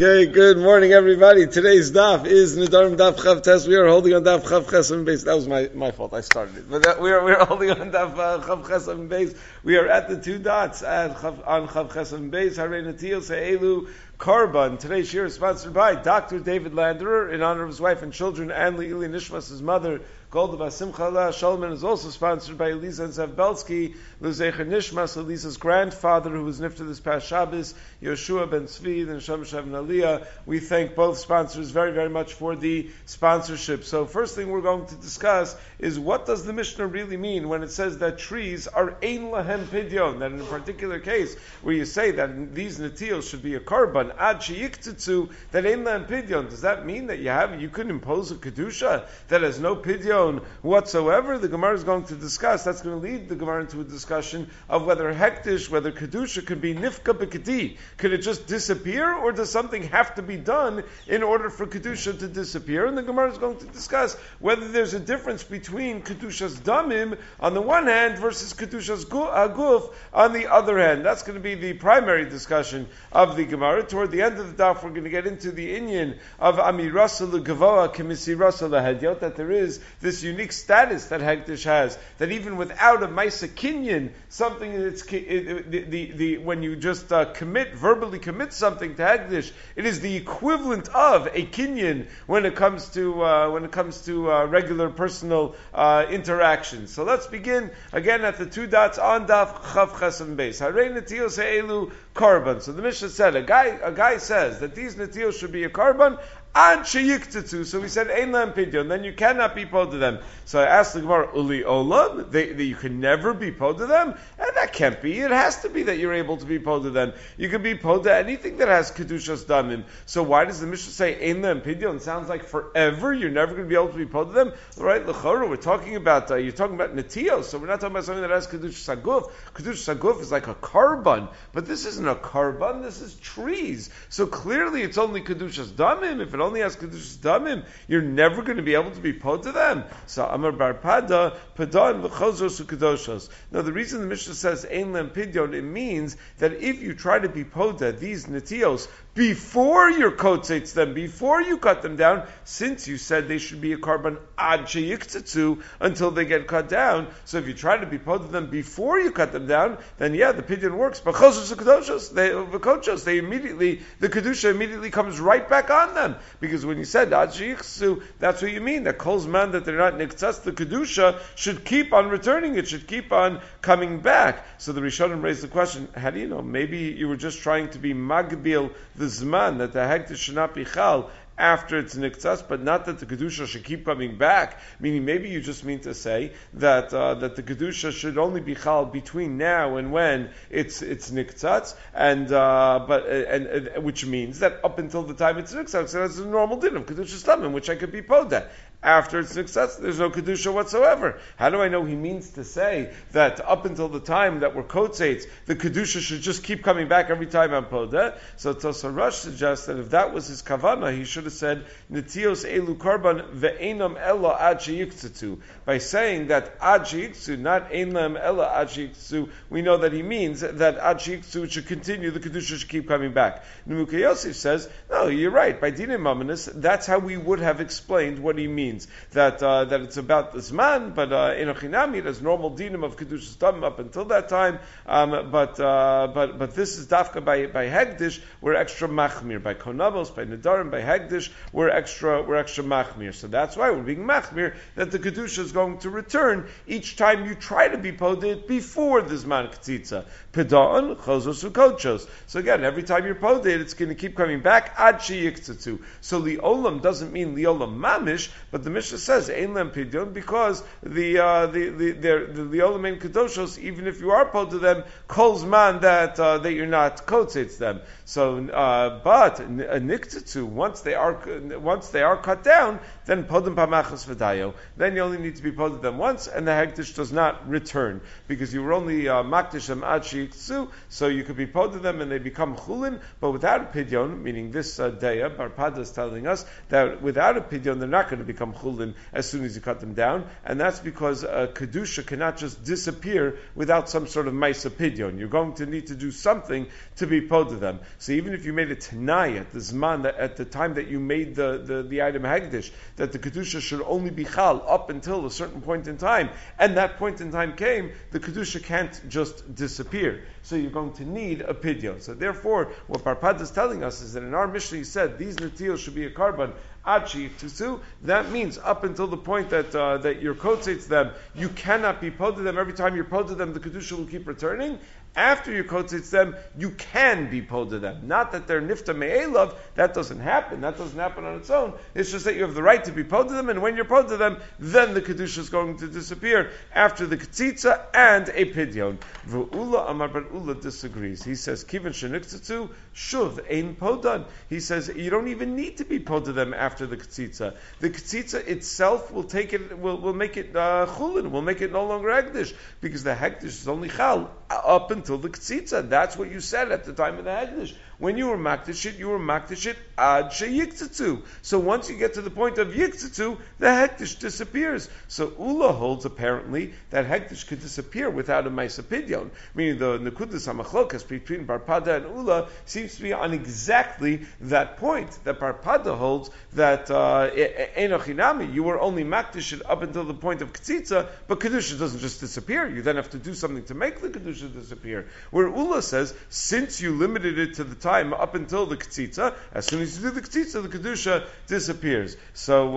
Okay, good morning, everybody. Today's daf is Nedarim Daf Chav Tes. We are holding on Daf Chav Chesam Beis. That was my fault. I started it, but we are holding on Daf Chav Chesam Beis. We are at the two dots on Chav Chesam Beis. Harei Natiyos Ha'elu Karban. Today's shir is sponsored by Dr. David Landerer in honor of his wife and children, and Leili Nishmas, his mother. Golda Basimcha La Shalman is also sponsored by Elisa and Zev Belsky, Luzecher Nishmas, Elisa's grandfather, who was nifted this past Shabbos, Yoshua ben Tzvi, and Shem Shem Aliyah. We thank both sponsors very, very much for the sponsorship. So first thing we're going to discuss is what does the Mishnah really mean when it says that trees are ein lahem pidyon, that in a particular case where you say that these netios should be a karban, ad sheyiktitzu, that ein lahem pidyon, does that mean that you could impose a kedusha that has no pidyon whatsoever? The Gemara is going to discuss. That's going to lead the Gemara into a discussion of whether hektish, whether kedusha could be nifka b'keti. Could it just disappear, or does something have to be done in order for kedusha to disappear? And the Gemara is going to discuss whether there's a difference between kedusha's damim on the one hand versus kedusha's aguf on the other hand. That's going to be the primary discussion of the Gemara. Toward the end of the daf, we're going to get into the inyan of amirasa l'gavoa kemisirasa l'hedyot, that there is this unique status that Hektish has, that even without a Maisa Kinyan, something that's when you just verbally commit something to Hektish, it is the equivalent of a Kinyan when it comes to regular personal interactions. So let's begin again at the two dots on Daf Chav Chesam Beis. Harei Netiyos Ha'elu Karban. So the Mishnah said a guy says that these Netiyos should be a Karban. Ad sheyiktitzu. So we said ein lahem pidyon. Then you cannot be pod to them. So I asked the Gemara, uli olam, you can never be pod to them, and that can't be. It has to be that you're able to be pod to them. You can be pod to anything that has kedushas damim. So why does the Mishnah say ein lahem pidyon? It sounds like forever you're never going to be able to be pod to them. All right, l'chora, we're talking about you're talking about netiyos. So we're not talking about something that has kedushas aguf. Kedushas aguf is like a karban, but this isn't a karban. This is trees. So clearly it's only kedushas damim. If it only has kedushas damim, you're never going to be able to be pod to them. So Amar Bar Pada, Padan v'chozos u'kedoshos. Now the reason the Mishnah says ein lahem pidyon, it means that if you try to be pod to these netios before your kotzetz them, before you cut them down, since you said they should be a karban ad sheyiktitzu until they get cut down, so if you try to be pod to them before you cut them down, then yeah, the pidyon works. But chozos u'kedoshos, the kedusha immediately comes right back on them. Because when you said ad sheyiktitzu, that's what you mean. That calls man that they're not niktzas, the kedusha should keep on returning. It should keep on coming back. So the Rishonim raised the question: how do you know? Maybe you were just trying to be magbil the zman, that the hektish should not be chal after it's niktzas, but not that the kedusha should keep coming back. Meaning, maybe you just mean to say that that the kedusha should only be chal between now and when it's niktzas, and which means that up until the time it's niktzas, so that's a normal din of kedusha stamim, which I could be poda. After it's niktzas, there's no kedusha whatsoever. How do I know he means to say that up until the time that we're kotzetz, the kedusha should just keep coming back every time I'm poda? So Tosar Rosh suggests that if that was his kavana, he should have said netios elu karban ve'enam ella ad sheyiktitzu. By saying that ad sheyiktitzu, not ein lahem ella ad sheyiktitzu, we know that he means that ad sheyiktitzu should continue, the kedusha should keep coming back. Nemuka Yosef says, no, you're right. By dinim mamanis, that's how we would have explained what he means. That it's about this man, but in Ochinami it has normal dinim of kedushas damim up until that time. But this is dafka by hegdish, we're extra machmir. By konavos, by nedarim, by hegdish, we're extra machmir. So that's why we're being machmir that the kedusha is going to return each time you try to be poded before the zman ketzitza. Pedon chozos ukochos. So again, every time you're poded, it's going to keep coming back ad sheyiktitzu. So liolam doesn't mean liolam mamish, but the Mishnah says ein lahem pidyon because the liolam ein kedoshos, even if you are pod to them, calls man that you're not kotzetz them. So, but a niktitzu, once they are cut down, then podim pamachas v'dayo. Then you only need to be pod to them once, and the hektish does not return because you were only makdish them ad sheyiktitzu, so you could be pod to them and they become chulin. But without a pidyon, meaning this daya, Bar Pada is telling us that without a pidyon they're not going to become become chulin as soon as you cut them down, and that's because kedusha cannot just disappear without some sort of ma'isa pidyon. You're going to need to do something to be poda them. So even if you made a tanai at the zman, that at the time that you made the item hagdish, that the kedusha should only be chal up until a certain point in time, and that point in time came, the kedusha can't just disappear. So you're going to need a pidyon. So therefore, what Parpad is telling us is that in our Mishnah he said these netiyos should be a carbon achi tusu. That means up until the point that that you're kotzetz them, you cannot be poded them. Every time you're poded them, the kedusha will keep returning. After you kotzetz them, you can be poded them. Not that they're nifta me'elav. That doesn't happen. That doesn't happen on its own. It's just that you have the right to be poded them, and when you're poded them, then the kedusha is going to disappear after the ketzitza and a pidyon. V'ula Amar Bar Ula disagrees. He says kivan sheniktzatzu shuv ein podan. He says you don't even need to be poded them after the ketzitza. The ketzitza itself will take it, will make it chulin, will make it no longer hegdish, because the hegdish is only chal up until the ketzitza. That's what you said at the time of the hegdish. When you were makdish it, you were makdish it ad sheyiktzu. So once you get to the point of yiktzu, the hektish disappears. So Ula holds apparently that hektish could disappear without a ma'isa pidyon. Meaning the nekudas hamachlokas between Barpada and Ula seems to be on exactly that point. That Barpada holds that enochinami, you were only makdish it up until the point of ketzitza, but kedusha doesn't just disappear. You then have to do something to make the kedusha disappear. Where Ula says, since you limited it to the time up until the ketzitza, as soon as you do the ketzitza, the kedusha disappears. So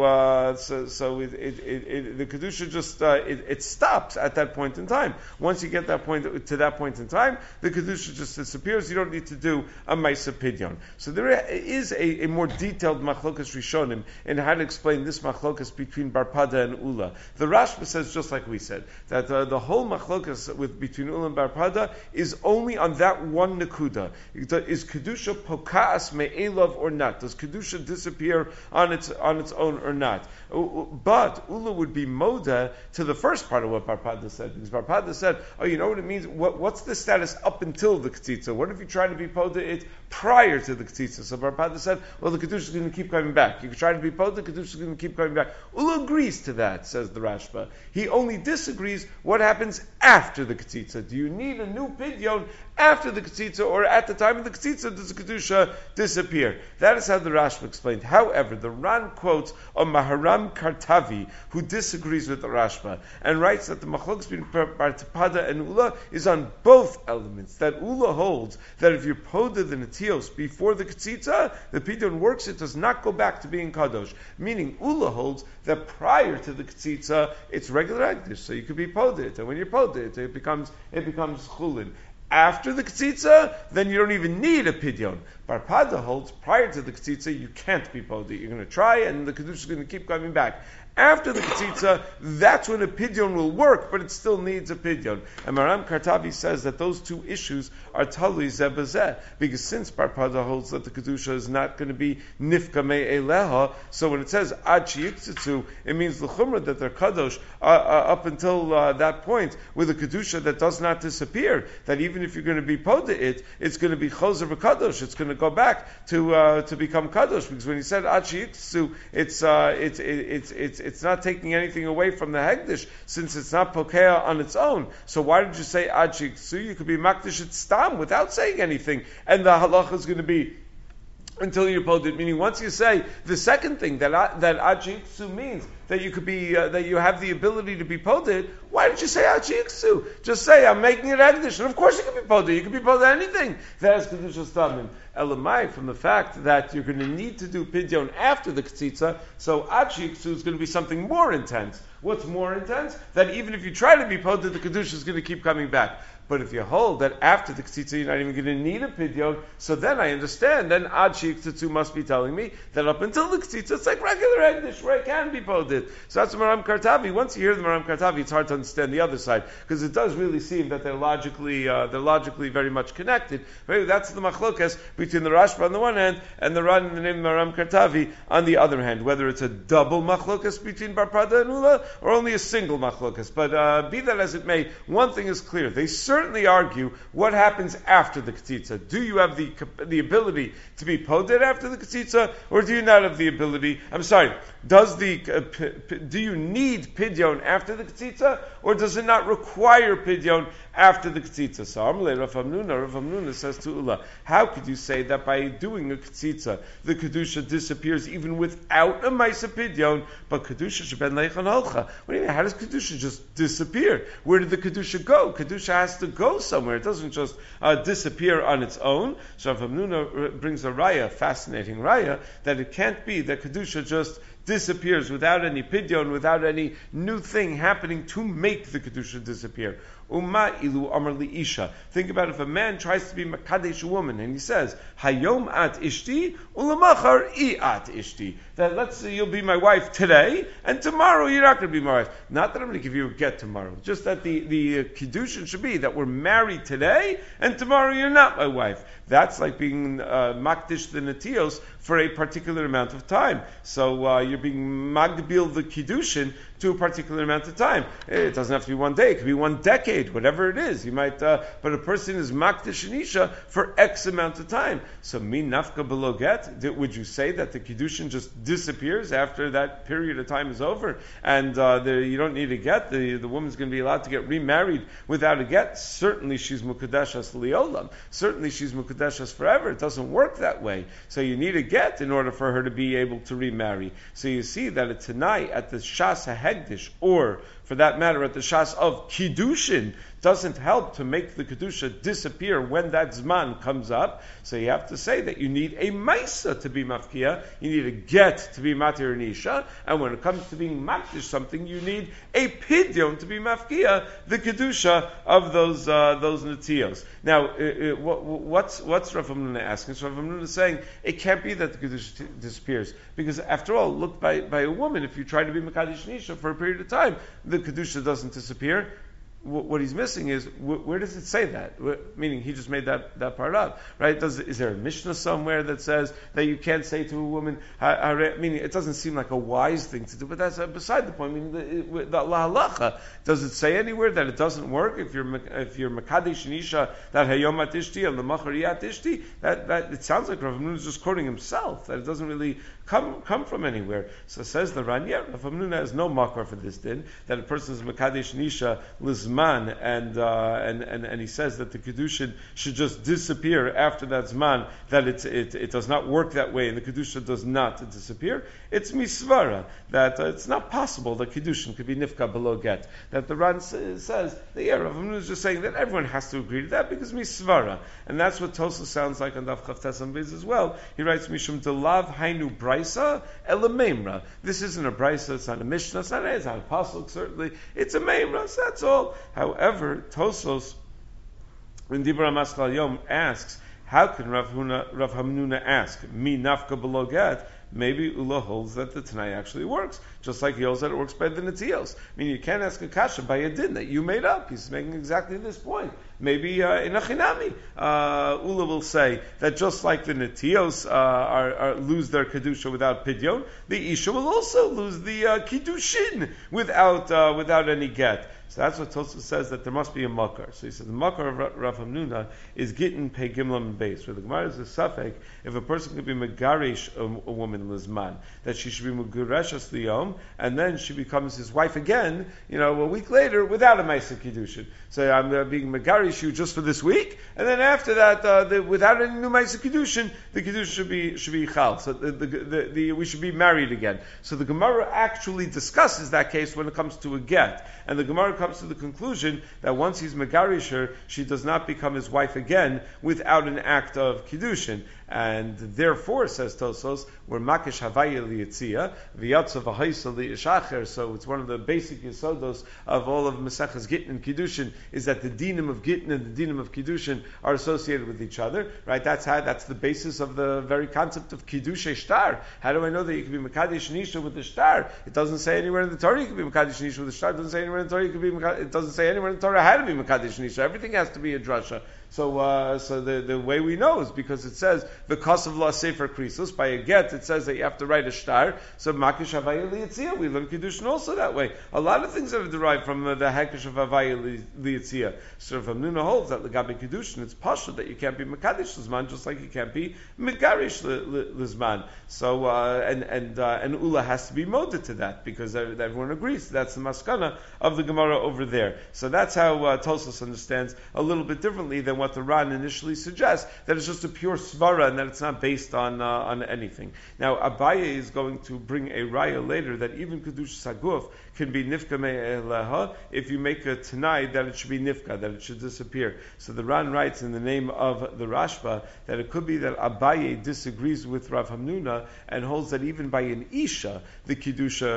the kedusha just it stops at that point in time. Once you get that point to that point in time, the kedusha just disappears. You don't need to do a ma'isa pidyon. So there is a more detailed machlokas rishonim in how to explain this machlokas between Barpada and Ula. The Rashba says just like we said that the whole machlokas between Ula and Barpada is only on that one nekuda. Is kedusha pokaas me'elav or not? Does kedusha disappear on its own or not? But Ula would be moda to the first part of what Barpada said, because Barpada said, oh, you know what it means? What's the status up until the ketzitza? What if you try to be poda it prior to the ketzitza? So Barpada said, well, the kedusha is going to keep coming back. You can try to be poda, the kedusha is going to keep coming back. Ula agrees to that, says the Rashba. He only disagrees what happens after the ketzitza. Do you need a new pidyon after the ketzitza, or at the time of the ketzitza does the kedusha disappear? That is how the Rashba explained. However, the Ran quotes a Maharam Kartavi who disagrees with the Rashba and writes that the machlokes between Barpada and Ula is on both elements. That Ula holds that if you poda the netios before the ketzitza, the pidyon works; it does not go back to being kadosh. Meaning, Ula holds that prior to the ketzitza, it's regular hagdish, so you could be poda it, and when you poda it, it becomes chulin. After the ketzitza, then you don't even need a pidyon. Barpada holds prior to the ketzitza, you can't be poded. You're going to try, and the kedusha is going to keep coming back. After the ketzitza, that's when a pidyon will work, but it still needs a pidyon. And Maram Kartavi says that those two issues are talui zeh b'zeh, because since Barpada holds that the kedusha is not going to be nifka me'eleha, so when it says ad sheyiktzu, it means the chumrah that they're kadosh up until that point with a kedusha that does not disappear. That even if you're going to be poda it, it's going to be choser v'kadosh. It's going to go back to become kadosh, because when he said ad sheyiktzu, it's not taking anything away from the hegdish, since it's not pokea on its own. So why did you say ad sheyiktzu? You could be makdish it stam without saying anything, and the halacha is going to be until you pod it. Meaning, once you say the second thing that ad sheyiktzu means that you could be that you have the ability to be poded, why did you say ad sheyiktzu? Just say I'm making it hegdish, and of course you can be poded. You can be poded anything that has kedusha stamim. Elamai, from the fact that you're going to need to do pidyon after the ketzitza, so ad sheyiktzu is going to be something more intense. What's more intense? That even if you try to be poded, the kedusha is going to keep coming back. But if you hold that after the ketzitza you're not even going to need a pidyon, so then I understand. Then ad sheyiktzu must be telling me that up until the ketzitza it's like regular hegdish where it can be poded. So that's Maram Kartavi. Once you hear the Maram Kartavi, it's hard to understand the other side, because it does really seem that they're logically very much connected. Maybe that's the machlokas between the Rashba on the one hand and the Ran in the name of Maram Kartavi on the other hand, whether it's a double machlokas between Bar Pada and Ula or only a single machlokas. But be that as it may, one thing is clear. They certainly argue what happens after the Ketitza. Do you have the ability to be poded after the Ketitza, or do you not have the ability? I'm sorry, do you need Pidyon after the Ketitza, or does it not require Pidyon after the Ketitza? So Amalei Rav Hamnuna says to Ula, how could you say that by doing a Ketitza, the Kedusha disappears even without a Maisa Pidyon, but Kedusha Sheben Leichan Holcha? What do you mean? How does Kedusha just disappear? Where did the Kedusha go? Kedusha has to go somewhere. It doesn't just disappear on its own. So Rav Hamnuna brings a raya, fascinating raya, that it can't be that Kedusha just disappears without any pidyon, without any new thing happening to make the Kedusha disappear. Uma ilu amar li isha. Think about if a man tries to be makadesh a woman and he says, Hayom at ishti, ulamachar I at ishti. That let's say you'll be my wife today, and tomorrow you're not going to be my wife. Not that I'm going to give you a get tomorrow, just that the Kiddushin should be that we're married today, and tomorrow you're not my wife. That's like being makdish the netios for a particular amount of time. So you're being magbil the Kiddushin to a particular amount of time. It doesn't have to be one day, it could be one decade, whatever it is. You might, but a person is makdish an isha for X amount of time. So min nafka below get, would you say that the Kiddushin just disappears after that period of time is over, and you don't need a get? The woman's going to be allowed to get remarried without a get? Certainly she's mukadeshas liolam. Certainly she's mukadeshas forever. It doesn't work that way. So you need a get in order for her to be able to remarry. So you see that a Tanai at the Shas HaHegdish, or for that matter at the Shas of Kiddushin, doesn't help to make the Kedusha disappear when that Zman comes up. So you have to say that you need a Maisa to be Mafkia, you need a get to be Matir Nisha, and when it comes to being Makdish something, you need a Pidyon to be Mafkia, the Kedusha of those Netios. Now, what's Rav Hamnuna asking? So Rav Hamnuna is saying, it can't be that the Kedusha disappears, because after all, look, by a woman, if you try to be Makadish Nisha for a period of time, the Kedusha doesn't disappear. What he's missing is, where does it say that? Meaning, he just made that part up, right? Is there a Mishnah somewhere that says that you can't say to a woman, meaning, it doesn't seem like a wise thing to do, but that's beside the point. Meaning, the halacha, does it say anywhere that it doesn't work if you're Makadesh Nisha, that Hayom Atishti, and the Machar Atishti? That it sounds like Rav Hamnuna is just quoting himself, that it doesn't really come from anywhere. So says the Ran, Rav Hamnuna has no makar for this din, that a person is Makadesh Nisha, Lizman, and he says that the Kedushin should just disappear after that Zman, that it does not work that way, and the Kedusha does not disappear. It's misvara, that it's not possible that Kedushin could be nifka below get. That the Ran says, that Rav Hamnuna is just saying that everyone has to agree to that, because misvara. And that's what Tosa sounds like on Daf Chav Tes Amud Beis as well. He writes, Mishum delav hainu brisa ela memra. This isn't a brisa, it's not a mishnah, it's not a pasuk, certainly. It's a memra, so that's all. However, Tosos in Dibra Maskal Yom asks, how can Rav Hamnuna ask, mi nafka below get? Maybe Ula holds that the Tanai actually works, just like he holds that it works by the Netios. I mean, you can't ask a kasha by a din that you made up. He's making exactly this point. Maybe in a chinami, Ula will say that just like the Netios lose their kedusha without pidyon, the Isha will also lose the kiddushin without any get. So that's what Tosfos says, that there must be a makar. So he said the makar of Rav Hamnuna is gittin pei gimlam base, where the Gemara is a safek if a person could be megarish a woman lizman, that she should be megareshas liyom, and then she becomes his wife again, a week later without a ma'aseh kiddushin. So I'm being megarish you just for this week, and then after that, without any new ma'aseh kiddushin, the kiddush should be chal. So we should be married again. So the Gemara actually discusses that case when it comes to a get, and the Gemara comes to the conclusion that once he's megarish her, she does not become his wife again without an act of kiddushin. and therefore, says Tosos, we're makish havaya liyitzia, v'yatzav v'haisa li'ishacher. So it's one of the basic yisodos of all of Maseches Gittin and Kiddushin is that the dinim of Gittin and the dinim of Kiddushin are associated with each other, right? That's the basis of the very concept of Kiddushay Shtar. How do I know that you can be Mekadesh Nisha with the Shtar? It doesn't say anywhere in the Torah you can be Mekadesh Nisha with the Shtar. It doesn't say anywhere in the Torah you can be it doesn't say anywhere in the Torah how to be Mekadesh Nisha. Everything has to be a drasha. So the way we know is because it says the cost of law sefer krisos by a get. It says that you have to write a shtar. So makish havaya liyitzia. We learn kiddushin also that way. A lot of things that are derived from the hakish of havaya liyitzia. So Rav Hamnuna holds that legabe kiddushin it's pasha that you can't be mekadesh lizman just like you can't be megarish lizman. So and Ula has to be moded to that because everyone agrees that's the maskana of the Gemara over there. So that's how Tosfos understands a little bit differently than what the Ran initially suggests, that it's just a pure svara and that it's not based on anything. Now Abaye is going to bring a raya later that even Kedush Saguf can be nifka me'eleha if you make a tanai that it should be nifka, that it should disappear. So the Ran writes in the name of the Rashba that it could be that Abaye disagrees with Rav Hamnuna and holds that even by an isha the kiddusha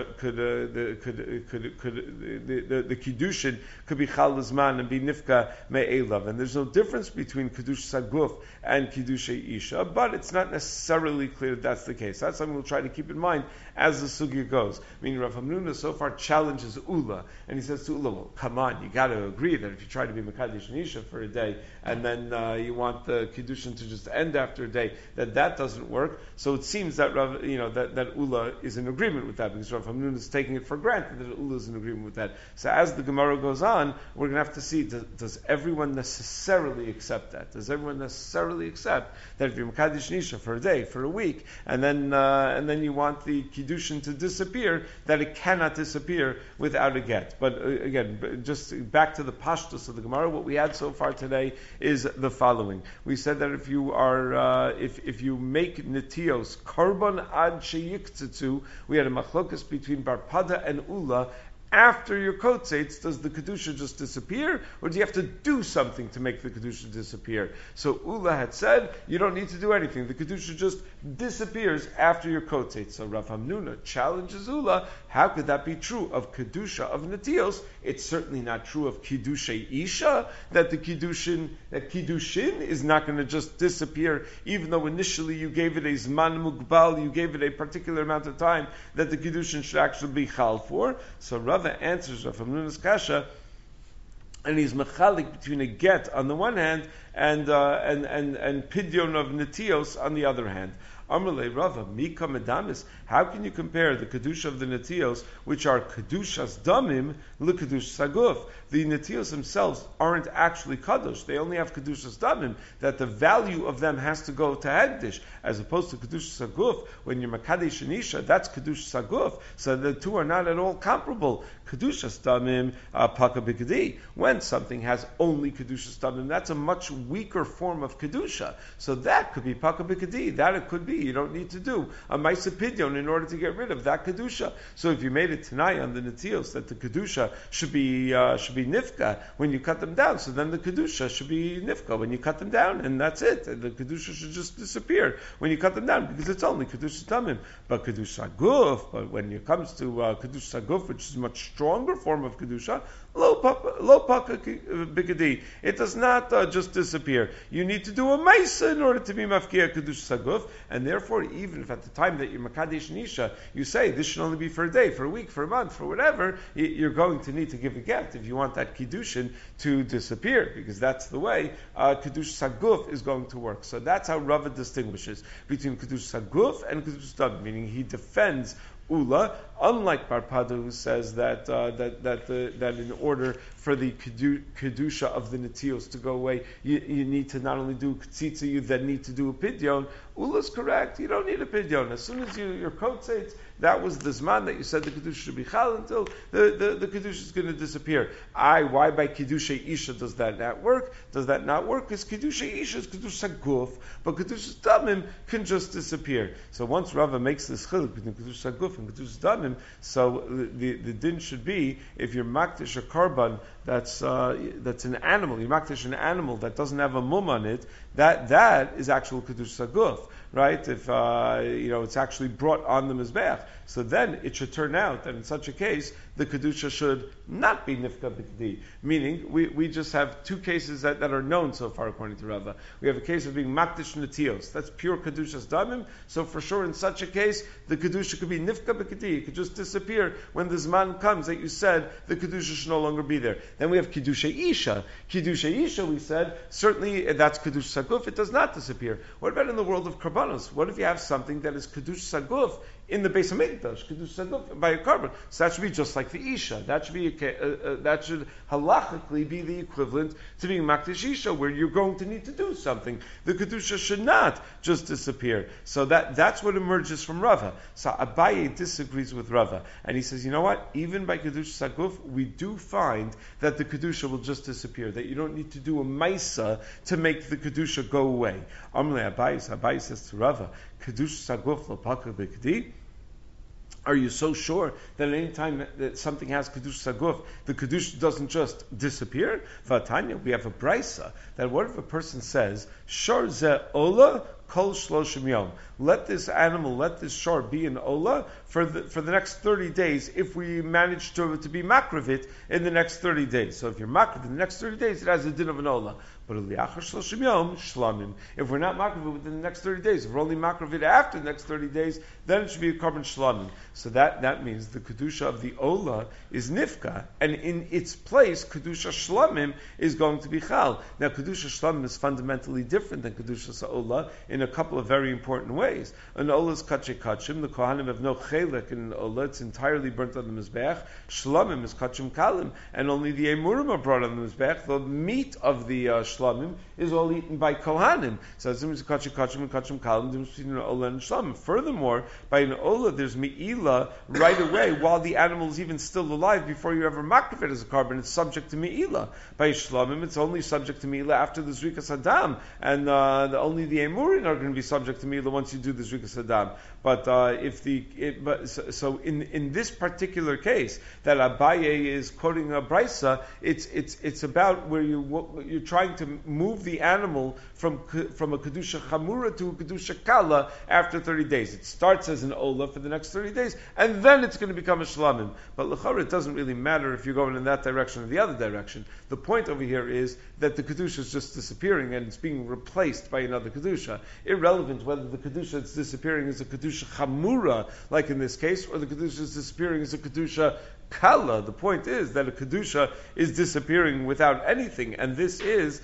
the kiddushin could be chal zman and be nifka me'elav, and there's no difference between Kiddush Saguf and Kiddush Isha, but it's not necessarily clear that that's the case. That's something we'll try to keep in mind as the sugya goes. I mean, Rav Hamnuna so far challenges Ula, and he says to Ula, well, come on, you got to agree that if you try to be Mekadesh and Isha for a day, and then you want the Kiddushin to just end after a day, that doesn't work. So it seems that that Ula is in agreement with that, because Rav Hamnuna is taking it for granted that Ula is in agreement with that. So as the Gemara goes on, we're going to have to see, does everyone necessarily accept that? Does everyone necessarily accept that if you're Mekadesh Nisha for a day, for a week, and then you want the Kiddushin to disappear, that it cannot disappear without a get? But again, just back to the pashtus of the Gemara, what we had so far today is the following. We said that if you are, if you make netios korban ad sheyiktzitzu, we had a machlokas between Barpada and Ula. After your kotzetz, does the kedusha just disappear, or do you have to do something to make the kedusha disappear? So Ula had said you don't need to do anything; the kedusha just disappears after your kotzetz. So Rav Hamnuna challenges Ula. How could that be true of kedusha of netios? It's certainly not true of kiddushay isha. That kiddushin is not going to just disappear, even though initially you gave it a zman mugbal, you gave it a particular amount of time that the kiddushin should actually be chal for. So Rava answers Rav Hamnuna's kasha, and he's mechalik between a get on the one hand and pidyon of netios on the other hand. Amalei Rava, Mika Medamis, how can you compare the Kedusha of the Netios, which are Kedushas Damim, L'Kedush Saguf? The Netios themselves aren't actually Kadosh. They only have Kedushas Damim, that the value of them has to go to Hegdish, as opposed to Kedush Saguf. When you're Makadesh and Isha, that's Kedush Saguf. So the two are not at all comparable. Kedushas Damim, Paka Bikadi. When something has only Kedushas Damim, that's a much weaker form of Kedusha. So that could be Paka Bikadi. That it could be. You don't need to do a Maisa Pidyon in order to get rid of that Kedusha. So if you made it tonight on the Netios that the Kedusha should be Nifka when you cut them down, so then the Kedusha should be Nifka when you cut them down, and that's it. The Kedusha should just disappear when you cut them down, because it's only Kedusha Tamim. But Kedusha Guf, but when it comes to Kedusha Guf, which is a much stronger form of Kedusha, Lo Paka Bigadi, it does not just disappear. You need to do a Maisa in order to be Mafkia Kedusha Guf, and therefore, even if at the time that you're Makadesh Nisha, you say this should only be for a day, for a week, for a month, for whatever, you're going to need to give a get if you want that Kiddushin to disappear, because that's the way Kiddush Saguf is going to work. So that's how Rava distinguishes between Kiddush Saguf and Kiddush Dam, meaning he defends Ula, unlike Barpada, who says that in order for the kedusha of the netios to go away, you need to not only do ktsitsa, you then need to do a pidyon. Ula's correct. You don't need a pidyon. As soon as your coat says that was the zman that you said the kedusha should be chal until the kedusha is going to disappear. Why by kedusha isha does that not work? Does that not work? Because kedusha isha is kedusha guf, but kedusha damim can just disappear. So once Rava makes this chiluk between kedusha guf and kedusha damim, so the din should be if you're makdish a karban that's an animal, you makdish an animal that doesn't have a mum on it, that is actual kedusha saguf, right? If it's actually brought on the mizbeach, so then it should turn out that in such a case the kedusha should not be nifka b'kedi. Meaning, we just have two cases that are known so far according to Rava. We have a case of being makdish netios. That's pure kedushas damim. So for sure, in such a case, the kedusha could be nifka b'kedi. It could just disappear when the zman comes that you said the kedusha should no longer be there. Then we have kedusha isha. Kedusha isha, we said, certainly that's kedusha saguf. It does not disappear. What about in the world of karbanos? What if you have something that is kedusha saguf in the base of Mikdash, kedusha saguf by a carbon? So that should be just like the isha. That should be that should halachically be the equivalent to being makdish isha, where you're going to need to do something. The kedusha should not just disappear. So that's what emerges from Rava. So Abaye disagrees with Rava, and he says, you know what? Even by kedusha saguf, we do find that the kedusha will just disappear. That you don't need to do a maisa to make the kedusha go away. Amle Abaye says to Rava, kedusha saguf lo paka b'kedi. Are you so sure that at any time that something has kedusha saguf, the kedusha doesn't just disappear? Vatanya, we have a brisa that what if a person says, "Shor ze ola kol shloshim yom." Let this animal, let this shor be an ola for the next 30 days. If we manage to be makravit in the next 30 days, so if you're makravit in the next 30 days, it has a din of an ola. But shloshim yom shlamim. If we're not makravit within the next 30 days, if we're only makravit after the next 30 days, then it should be a carbon shlamim. So that means the kedusha of the ola is nifka, and in its place, kedusha shlamim is going to be chal. Now, kedusha shlamim is fundamentally different than kedusha sa'ola in a couple of very important ways. An ola is kache kachim. The kohanim have no chelek in an ola; it's entirely burnt on the mizbeach. Shlamim is kachim kalim, and only the emurim are brought on the mizbeach. The meat of the shlamim is all eaten by kohanim. So it's kache kachim and kachim kalim. There's between an ola and shlamim. Furthermore, by an ola, there's me'ilah right away while the animal is even still alive before you ever makriv it as a carbon. It's subject to me'ilah. By shlamim, it's only subject to me'ilah after the zrikas hadam, and only the emurim are going to be subject to me'ilah once you do the zrikas hadam. But so in this particular case that Abaye is quoting a brisa, it's about where you're trying to move the animal from a kedusha chamura to a kedusha kala after 30 days. It starts as an ola for the next 30 days, and then it's going to become a shlamim. But l'chara, it doesn't really matter if you're going in that direction or the other direction. The point over here is that the kedusha is just disappearing and it's being replaced by another kedusha. Irrelevant whether the kedusha that's disappearing is a kedusha chamura, like in this case, or the kedusha is disappearing as a kedusha kala. The point is that a kedusha is disappearing without anything, and this is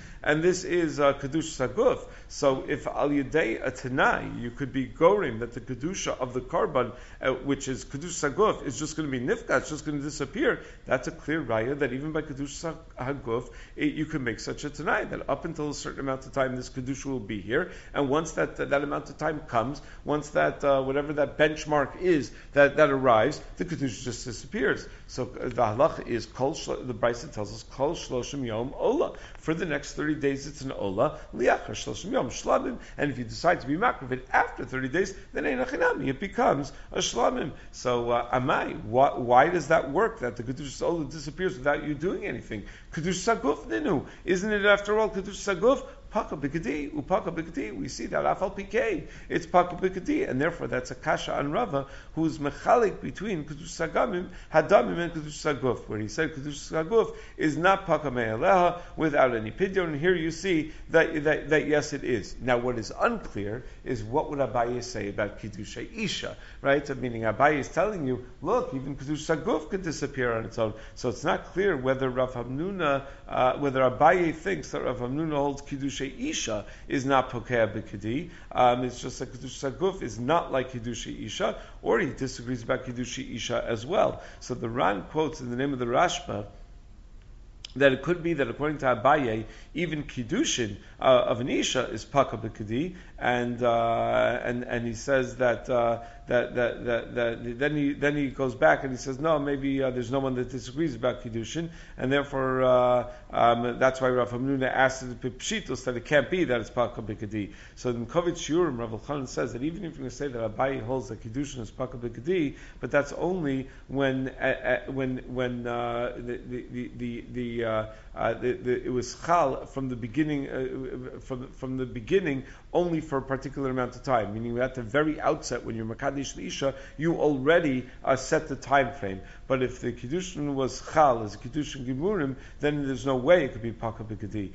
kedusha saguf. So if al yedei a tanai, you could be gorim that the kedusha of the karban, which is kedusha saguf, is just going to be nifka, it's just going to disappear. That's a clear raya that even by kedusha haguf, you can make such a tanai that up until a certain amount of time this kedusha will be here, and once that amount of time comes, once that whatever that benchmark is that arrives, the kedusha just disappears. So the halach is the Brisa tells us kol shloshim yom ola. For the next 30 days, it's an ola liachar shloshim yom shlamim. And if you decide to be makravit after 30 days, then ein achinami, it becomes a shlamim. So amai, why does that work? That the kedusha ola disappears without you doing anything? Kedusha saguf ninu, isn't it after all kedusha saguf? Paka b'kedi, upaka b'kedi. We see that afal pk, it's paka b'kedi, and therefore that's a kasha on Rava, who's mechalik between kedusha hadamim and kedusha saguf, where he said kedusha saguf is not paka me'aleha without any pidyon. And here you see that yes, it is. Now, what is unclear is what would Abaye say about kedusha isha, right? So, meaning Abaye is telling you, look, even kedusha saguf could disappear on its own. So it's not clear whether Rav Hamnuna, whether Abaye thinks that Rav Hamnuna holds kedusha isha is not pokea b'kedi. It's just that kedusha saguf is not like kedusha isha, or he disagrees about kedusha isha as well. So the Ran quotes in the name of the Rashba that it could be that according to Abaye, even kiddushin of an isha is paka b'kedi, and he says that then he goes back and he says no, maybe there's no one that disagrees about kiddushin, and therefore that's why Rav Hamnuna asked the pshitos that it can't be that it's paka b'kedi. So in Kovit Shiurim, Rav Elchanan says that even if you say that Abaye holds that kiddushin is paka b'kedi, but that's only when the it was chal from the beginning, from the beginning only for a particular amount of time. Meaning at the very outset, when you're makadesh l'isha, you already set the time frame. But if the kiddushin was chal as a kiddushin gemurim, then there's no way it could be paka b'kadi.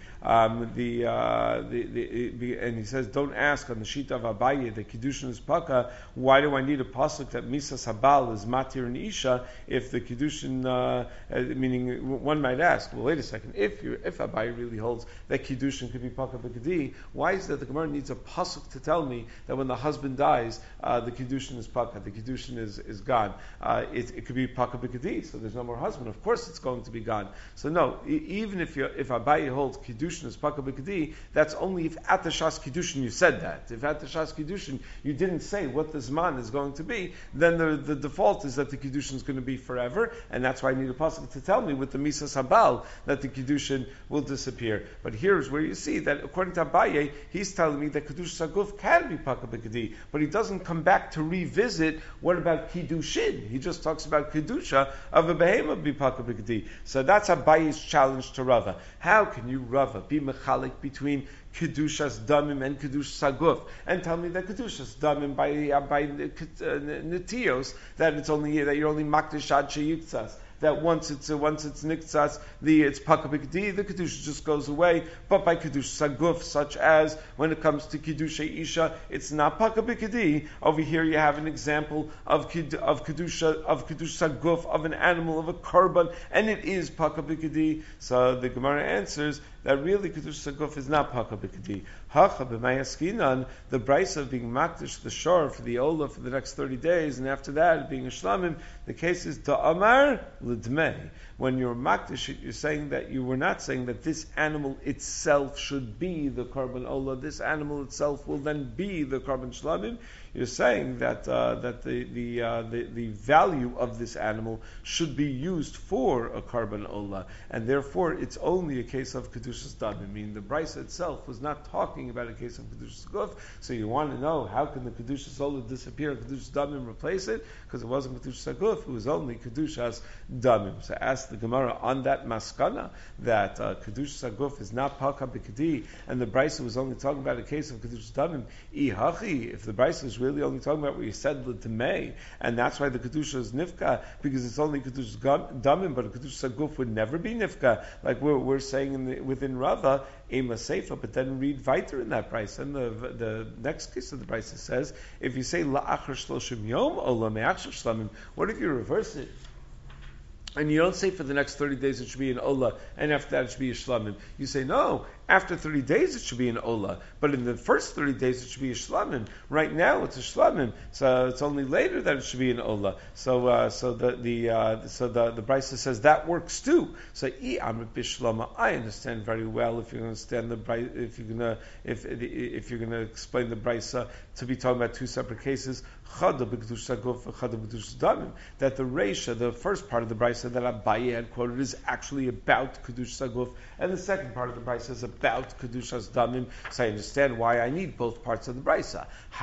And he says, don't ask on the sheet of Abaye the kiddushin is paka. Why do I need a pasuk that misas habal is matir and isha if the kiddushin? Meaning, one might ask, well, wait a second. If Abaye really holds that kiddushin could be paka b'kadi, why is that the Gemara needs a pasuk to tell me that when the husband dies, the kiddushin is paka, the kiddushin is gone? It could be paka b'kadi, so there's no more husband. Of course, it's going to be gone. So no, even if Abaye holds kiddushin is paka b'kadi, that's only if at the shas kiddushin you said that. If at the shas kiddushin you didn't say what the zman is going to be, then the default is that the kiddushin is going to be forever, and that's why I need a pasuk to tell me with the misas habal that the kiddushin will disappear. But here's where you see that according to Abaye, he's telling me that kiddush saguf can be paka b'kadi, but he doesn't come back to revisit what about kiddushin. He just talks about kiddusha of a behema be paka b'kadi. So that's Abaye's challenge to Rava. How can you, Rava, be mechalik between kedushas damim and kedush saguf, and tell me that kedushas damim by netios that it's only that you're only makdish ad sheyiktzas, that once it's niktzas, it's pakabikdi, the kedusha just goes away. But by kedusha saguf, such as when it comes to kedusha isha, it's not pakabikdi. Over here, you have an example of kedusha saguf of an animal, of a korban, and it is pakabikdi. So the Gemara answers that really kedusha saguf is not pakabikdi. Hacha b'mayaskinan, the brisa of being makdish the shor for the ola for the next 30 days, and after that being a shlamim. The case is da'amar l'dmei. When you're makdish, you're saying that you were not saying that this animal itself should be the korban ola. This animal itself will then be the korban shlamim. You're saying that the value of this animal should be used for a korban ola, and therefore it's only a case of kedushas damim. Meaning the brisa itself was not talking about a case of kedushas guf. So you want to know how can the kedushas ola disappear and kedushas damim replace it? Because it wasn't kedushas guf; it was only kedushas damim. So ask the Gemara on that maskana that kedushas guf is not paka b'kedi, and the brisa was only talking about a case of kedushas damim. Ihachi, if the brisa is really only talking about what you said l'temei, and that's why the kedusha is nifka, because it's only kedusha damim, but a kedusha guf would never be nifka, like we're saying within Rava ema seifa. But then read weiter in that price, and the next case of the price says if you say la'achar shloshim yom ola me'achshar shlamim, what if you reverse it? And you don't say for the next 30 days it should be an ola, and after that it should be a shlamim. You say no, after 30 days it should be an ola, but in the first 30 days it should be a shlamim. Right now it's a shlamim, so it's only later that it should be an ola. So the Brisa says that works too. So I understand very well if you're going to stand if you're going to explain the Brisa to be talking about two separate cases, that the Reisha, the first part of the Brisa that Abaye had quoted, is actually about Kedush Saguf, and the second part of the Brisa is about Kedushas Damim. So I understand why I need both parts of the Brisa.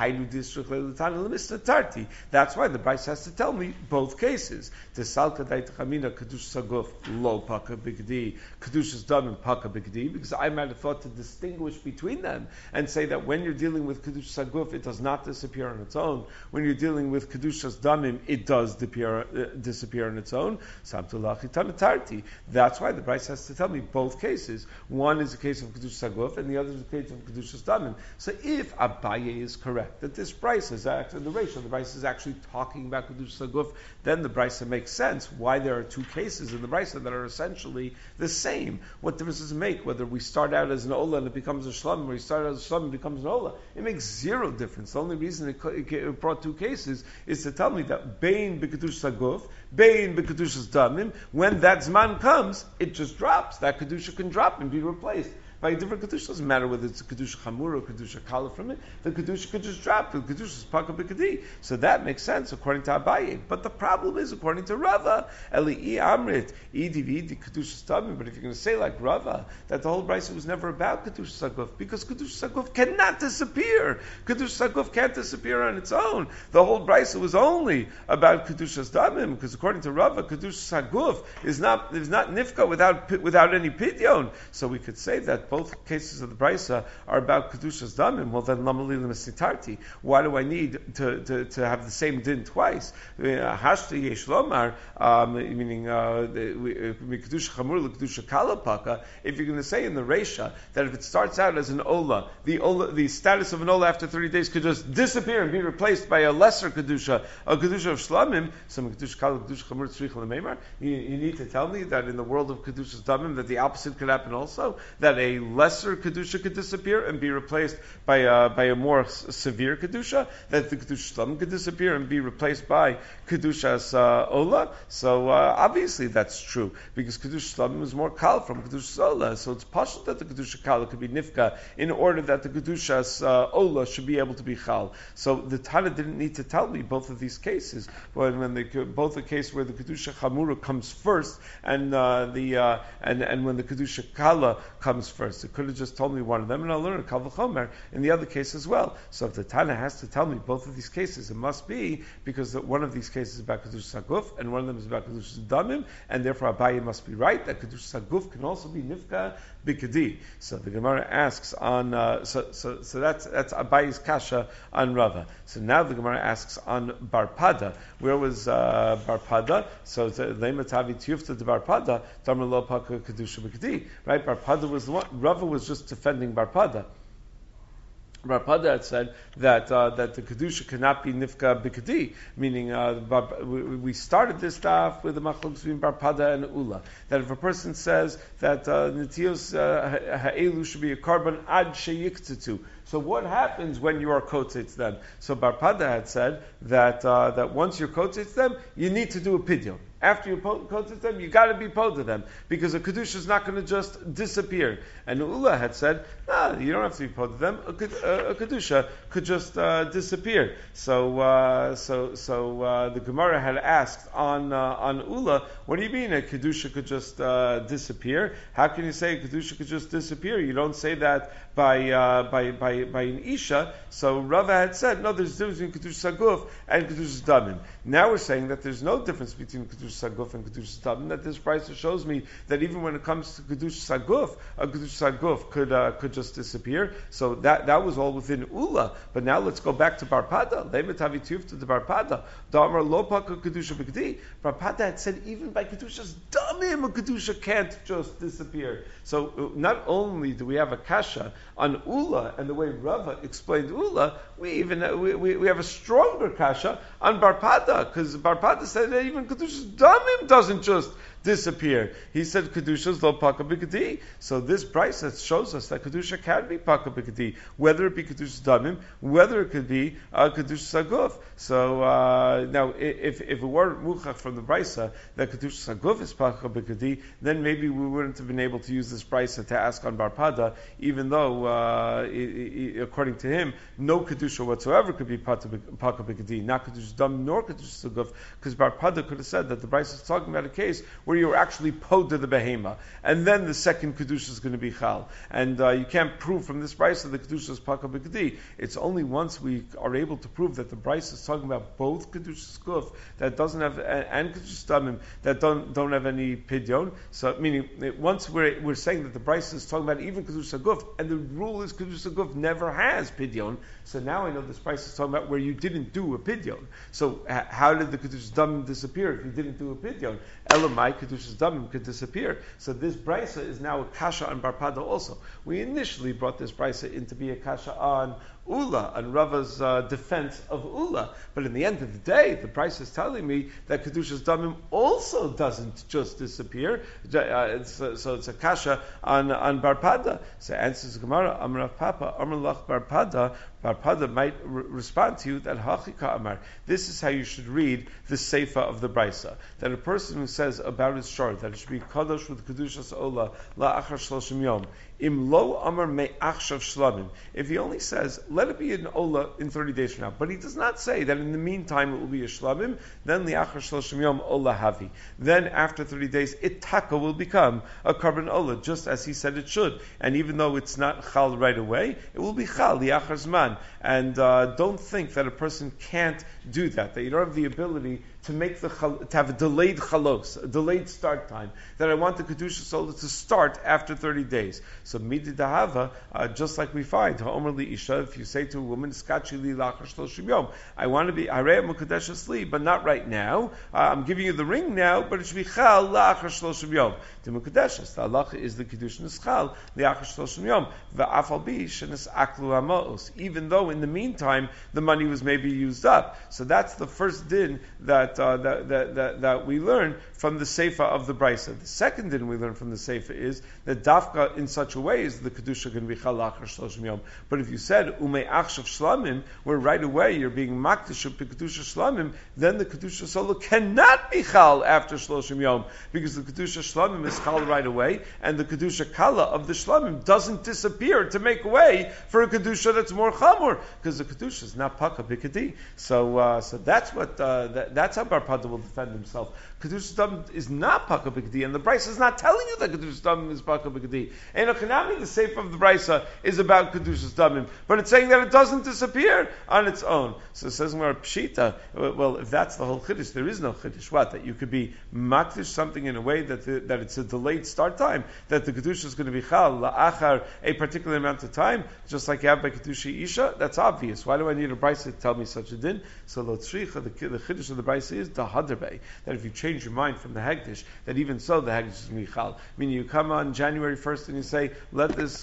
That's why the Brisa has to tell me both cases. Kedush Saguf lo paka bigdi, Kedushas Damim paka bigdi, because I might have thought to distinguish between them and say that when you're dealing with Kedush Saguf, it does not disappear on its own. When you're dealing with Kedushas Damim, it does disappear on its own. That's why the Brisa has to tell me both cases. One is a case of Kedush Saguf, and the other is a case of Kedushas Damim. So if Abaye is correct, that this Brisa is actually, the ratio, the Brisa is actually talking about Kedush Saguf, then the Brisa makes sense why there are two cases in the Brisa that are essentially the same. What difference does it make whether we start out as an Ola and it becomes a Shlam, or we start out as a Shlam and it becomes an Ola? It makes zero difference. The only reason it brought two cases is to tell me that Bein B'Kedush Saguf, Bein B'Kedushas Damim, when that Zman comes, it just drops. That Kedusha can drop and be replaced. by a different kedusha. Doesn't matter whether it's a kedusha chamura or kedusha kala from it. The kedusha could just drop. The kedusha is paka b'kadi. So that makes sense according to Abaye. But the problem is according to Rava, Eli amrit idi kedusha stamim. But if you're going to say like Rava that the whole brisa was never about kedusha saguf, because kedusha saguf cannot disappear. Kedusha saguf can't disappear on its own. The whole brisa was only about kedusha stamim, because according to Rava, kedusha saguf is not nifka without any pidyon. So we could say that both cases of the brisa are about kedusha stamim. Well then, lamali l'mesitarti. Why do I need to have the same din twice? Hashta yesh lomar, meaning kedusha chamur l'kedusha kalapaka. If you're going to say in the Reisha that if it starts out as an ola, the status of an ola after 30 days could just disappear and be replaced by a lesser kedusha, a kedusha of shlamim, some kedusha kala, kedusha chamur tzrich l'meimar. You need to tell me that in the world of kedusha damim that the opposite could happen also, that a lesser kedusha could disappear and be replaced by a more severe kedusha, that the kedusha shlamim could disappear and be replaced by kedushas ola. So obviously that's true because kedusha shlamim is more kal from kedusha ola. So it's possible that the kedusha kala could be nifka in order that the kedushas ola should be able to be chal. So the Tana didn't need to tell me both of these cases. When both the case where the kedusha chamura comes first and when the kedusha kala comes first, it could have just told me one of them, and I'll learn a kal v'chomer in the other case as well. So if the Tana has to tell me both of these cases, it must be because one of these cases is about kedusha saguf and one of them is about kedusha damim, and therefore Abaye must be right that kedusha saguf can also be nifka b'kadi. So the Gemara asks on so that's Abaye's kasha on Rava. So now the Gemara asks on Barpada. Where was Barpada? So it's Lema Tavi Tiyufta de Barpada, Tamar Lo Paka Kedusha B'Kadi. Right? Barpada was the one. Rava was just defending Barpada. Barpada had said that the kedusha cannot be nifka b'kadi, meaning we started this stuff with the machlokes between Barpada and Ula. That if a person says that netios ha'elu should be a korban ad sheyiktetu, so what happens when you are kotetz them? So Barpada had said that once you're kotetz them, you need to do a pidyon. After you kotetz them, you got to be po to them because a kedusha is not going to just disappear. And Ula had said, no, you don't have to be po to them. A kedusha could just disappear. So the Gemara had asked on Ula, what do you mean a kedusha could just disappear? How can you say a kedusha could just disappear? You don't say that by an isha. So Rava had said, no, there's a difference between kedusha saguf and kedusha damim. Now we're saying that there's no difference between kedusha saguf and kedusha damim. That this brisa shows me that even when it comes to kedusha saguf, a kedusha saguf could just disappear. So that was all within Ula. But now let's go back to Barpada. Leimetavi tiyuf to the Barpada. Damar lopaka kedusha b'kedi. Barpada had said even by kedusha's damim a kedusha can't just disappear. So not only do we have a kasha on Ula and the way Rava explained Ula, we have a stronger kasha on Barpada because Barpada said that even kedusha's damim doesn't just disappear. He said kedusha's lo paka b'kedi. So this brisa shows us that kedusha can be paka b'kedi, whether it be kedusha's damim, whether it could be kedusha saguf. So now, if it weren't muchach from the brisa that kedusha saguf is paka b'kedi, then maybe we wouldn't have been able to use this brisa to ask on Barpada, even though according to him, no kedusha whatsoever could be paka b'kedi, not kedusha's damim nor kedusha saguf, because Barpada could have said that the brisa is talking about a case where you're actually pod to the behema, and then the second kedusha is going to be chal, and you can't prove from this brisa that the kedusha is paka b'kedi. It's only once we are able to prove that the brisa is talking about both kedusha skuf that doesn't have and kedusha damim that don't have any pidyon. So meaning once we're saying that the brisa is talking about even kedusha guf, and the rule is kedusha guf never has pidyon. So now I know this brisa is talking about where you didn't do a pidyon. So how did the kedusha damim disappear if you didn't do a pidyon? Elamai kedusha's damim could disappear. So this brisa is now a kasha on Barpada also. We initially brought this brisa in to be a kasha on Ula, on Rava's defense of Ula. But in the end of the day, the brisa is telling me that kedusha's damim also doesn't just disappear. So it's a kasha on Barpada. So answers the Gemara, Amar Papa, Amar Lach Barpada. Barpada might respond to you that Hachika Amar. This is how you should read the seifa of the brisa. That a person who says about his shor that it should be kadosh with kedushas ola la achar shloshim yom. Im lo amar me'achshav shlamim. If he only says, let it be an ola in 30 days from now, but he does not say that in the meantime it will be a shlamim, then li'achar shloshim yom ola havi. Then after 30 days, it taka will become a carbon ola, just as he said it should. And even though it's not chal right away, it will be chal li'achar zman. And don't think that a person can't do that you don't have the ability to make to have a delayed chalos, a delayed start time, that I want the Kedusha Sola to start after 30 days. So midi dahava, just like we find, ha'omer li isha, if you say to a woman, skachi li lachar shloshim yom, I want to be harei mukadeshes li, but not right now. I'm giving you the ring now, but it should be chal lachar shloshim yom. The mukadeshes, the halacha is the Kedusha nischal liachar shloshim yom, ve'afal bi shenis aklu ha'ma'os, even though in the meantime the money was maybe used up. So that's the first din that we learn from the Seifa of the Brisa. The second din we learn from the Seifa is that dafka in such a way is the Kedusha can be chal lachar shloshim yom. But if you said umei achshav shlamim, where right away you're being makdish of Kedusha shlamim, then the Kedusha Sola cannot be chal after shloshim yom, because the Kedusha shlamim is chal right away, and the Kedusha kala of the shlamim doesn't disappear to make way for a Kedusha that's more chamor, because the Kedusha is not paka bikadi. So that's what that's how Bar Pada will defend himself. Kedusha Dam is not Paka B'Gedi, and the Brisa is not telling you that Kedusha Dam is Paka B'Gedi. And Achanami, the Sefer of the Brisa, is about Kedusha Damim, but it's saying that it doesn't disappear on its own. So it says in our Pshita, well, if that's the whole Chiddush, there is no Chiddush. What? That you could be makdish something in a way that it's a delayed start time, that the Kedusha is going to be chal la'achar a particular amount of time, just like you have by Kedusha Isha. That's obvious. Why do I need a Brisa to tell me such a din? So the Chiddush of the Brisa is the Hadarbe, that if you change your mind from the Hegdish, that even so the Hegdish is Michal. Meaning you come on January 1st and you say, let this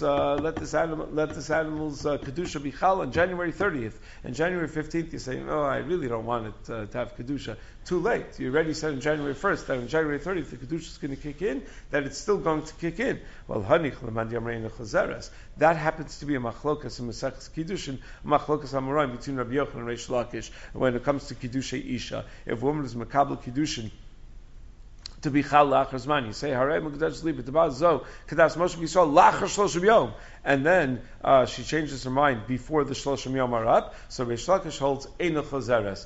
animal's Kedusha be Chal on January 30th. And January 15th you say, no, I really don't want it to have Kedusha. Too late. You already said on January 1st that on January 30th the Kedusha is going to kick in, that it's still going to kick in. Well, Hanich Lemad Yamrein Chazeres. That happens to be a machlokas in Maseches Kiddushin, a machlokas Amoraim between Rabbi Yochanan and Reish Lakish when it comes to Kiddushay Isha. If a woman is Makabel Kiddushin to be chal lachar zman, you say harei mukdash li b'tabaz zo kadas Moshe Yisrael lachar shloshim yom, and then she changes her mind before the shloshim yom are up. So Reish Lakish holds ein chazeres,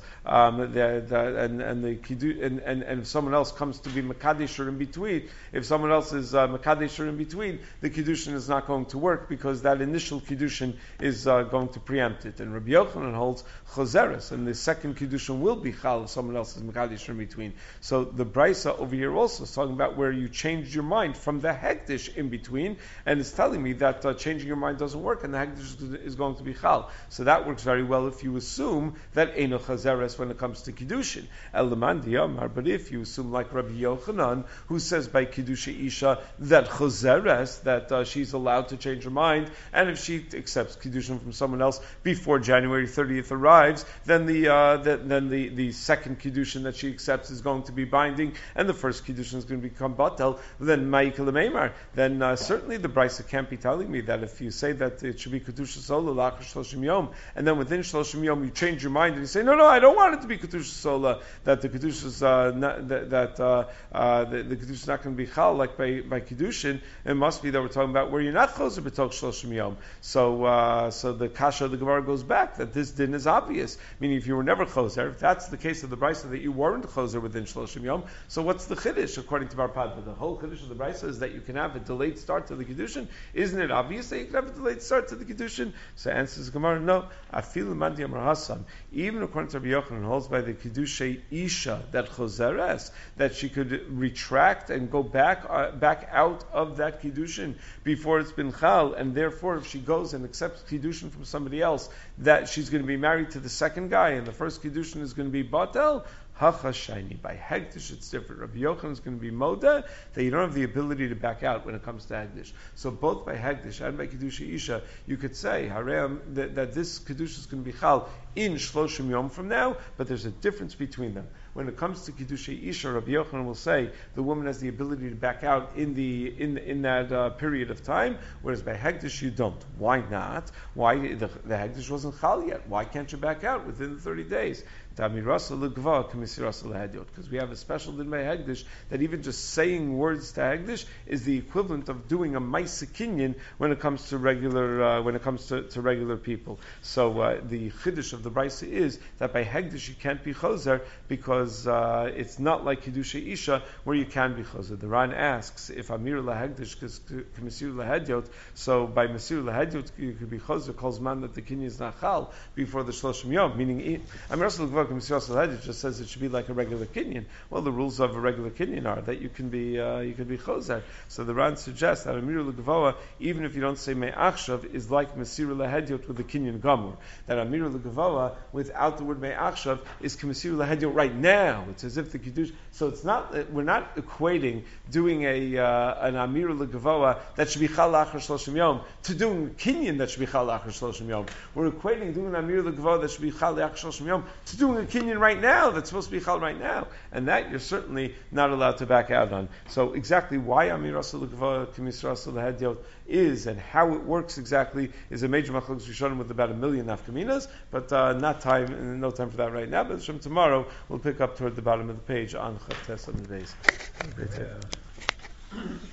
and if someone else comes to be mekadesh in between, if someone else is mekadesh in between, the kiddushin is not going to work because that initial kiddushin is going to preempt it. And Rabbi Yochanan holds chazeres, and the second kiddushin will be chal if someone else is mekadesh in between. So the brisa over here also is talking about where you changed your mind from the hektish in between, and it's telling me that changing your mind doesn't work, and the hektish is going to be chal. So that works very well if you assume that eino chazeres when it comes to kiddushin. Elaman diyamar, but if you assume like Rabbi Yochanan, who says by kiddusha isha that chazeres, that she's allowed to change her mind, and if she accepts kiddushin from someone else before January 30th arrives, then the second kiddushin that she accepts is going to be binding, and the first kiddushin is going to become batel. Then ma'ikal meimar. Then certainly the brisa can't be telling me that if you say that it should be kedusha sola lachar shloshim yom, and then within shloshim yom you change your mind and you say no, I don't want it to be kedusha sola, that the kedusha is the kedusha is not going to be chal like by kiddushin. It must be that we're talking about where you're not choser b'tok shloshim yom. So the kasha of the Gemara goes back that this din is obvious. Meaning if you were never choser, if that's the case of the brisa that you weren't choser within shloshim yom, so what's the chiddush according to Bar Pada? The whole chiddush of the brisa is that you can have a delayed start to the kiddushin. Isn't it obvious that you can have a delayed start to the kiddushin? So answers the Gemara, no. Afilu mandi amar Hasan. Even according to Rabbi Yochanan, holds by the kiddushay isha that choseres, that she could retract and go back out of that kiddushin before it's been chal, and therefore if she goes and accepts kiddushin from somebody else, that she's going to be married to the second guy, and the first kiddushin is going to be batel. Hachashayni. By Hegdish, it's different. Rabbi Yochanan is going to be Moda, that you don't have the ability to back out when it comes to Hegdish. So both by Hegdish and by Kedusha Isha, you could say that this Kedusha is going to be Chal in Shloshim Yom from now, but there's a difference between them. When it comes to Kedusha Isha, Rabbi Yochanan will say the woman has the ability to back out in that period of time, whereas by Hegdish you don't. Why not? Why the Hegdish wasn't Chal yet? Why can't you back out within the 30 days? Because we have a special din by Hegdish that even just saying words to Hegdish is the equivalent of doing a Maisa Kinyan when it comes to regular regular people. So the Chiddush of the Brisa is that by Hegdish you can't be Chozer because it's not like Kedusha Isha where you can be Chozer. The Ran asks if Amir LaHegdish Mesir LaHedyot, so by Mesir LaHedyot you could be Chozer calls man that the Kinyan is Nachal before the Shloshim Yom, meaning Amir LaHedyot just says it should be like a regular Kinyan. Well, the rules of a regular Kinyan are that you can be Chozer. So the Ran suggests that Amir LaGavoa, even if you don't say Me'achshav, is like Mesir LaHedyot with the Kinyan Gamur. That Amir LaGavoa without the word Me'achshav is Mesir LaHedyot right now. It's as if the Kiddush. So it's not. We're not equating doing an Amir LaGavoa that should be Chal Achar Shloshim Yom to doing Kinyan that should be Chal Achar Shloshim Yom. We're equating doing an Amir LaGavoa that should be Chal Achar Shloshim Yom to doing a Kinyan right now that's supposed to be Chal right now, and that you're certainly not allowed to back out on. So exactly why Amir LaGavoa K'Misra LaHedyot is and how it works exactly is a major machlokes Rishonim with about 1 million nafkaminas, but no time for that right now. But from tomorrow we'll pick up toward the bottom of the page on Chavtes on the base.